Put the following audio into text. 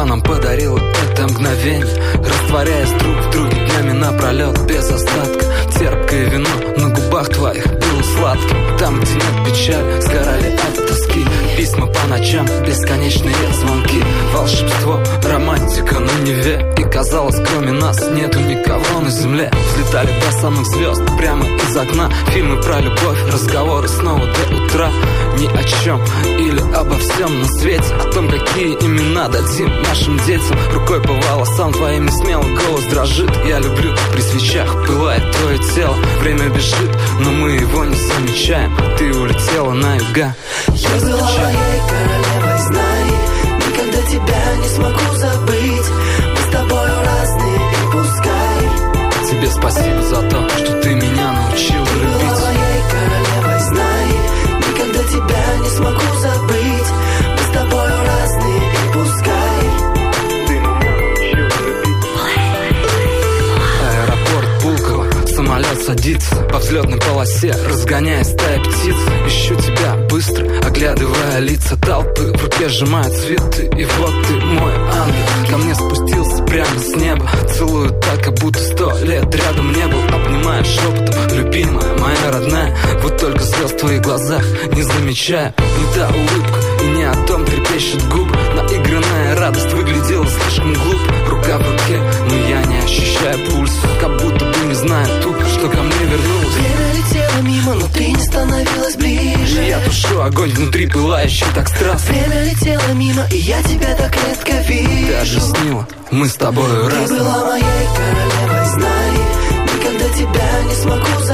нам подарила это мгновение, растворяясь друг в друге днями напролет, без остатка. Терпкое вино на губах твоих было сладким. Там, где нет печали, сгорали от тоски. Письма по ночам, бесконечные звонки. Волшебство, романтика на Неве. И казалось, кроме нас нету никого на земле. Взлетали до самых звезд, прямо из окна. Фильмы про любовь, разговоры снова до утра. Ни о чем или обо всем на свете. О том, какие имена дадим нашим детям. Рукой по волосам твоим смело голос дрожит. Я люблю, при свечах пылает твое тело. Время бежит, но мы его не замечаем. Ты улетела на юга. Я была моей королевой, знай, никогда тебя не смогу забыть. Мы с тобой разные, и пускай. Тебе спасибо за то, что ты меня научил любить. Ты была моей королевой, знай, никогда тебя не смогу забыть. Мы с тобой разные, и пускай. Ты меня научил любить. Аэропорт Пулково, самолет садится по взлетной полосе, разгоняя стаи птиц. Ищу тебя быстро, оглядывая лица толпы. В руке сжимают цветы, и вот ты, мой ангел. Ко мне спустился прямо с неба. Целую так, как будто 100 лет рядом не был. Обнимая шепотом, любимая, моя родная. Вот только слез в твоих глазах не замечаю. Не та улыбка, и не о том трепещут губы. Наигранная радость выглядела слишком глупо. Рука в руке, но я не ощущаю пульс. Как будто бы не знаю ту, что ко мне вернулась. Время летело мимо, но ты не становилась ближе. Я тушу огонь внутри, пылающий так страстно. Время летело мимо, и я тебя так редко вижу. Ты объяснила, мы с тобой разные. Ты была моей королевой, знай, никогда тебя не смогу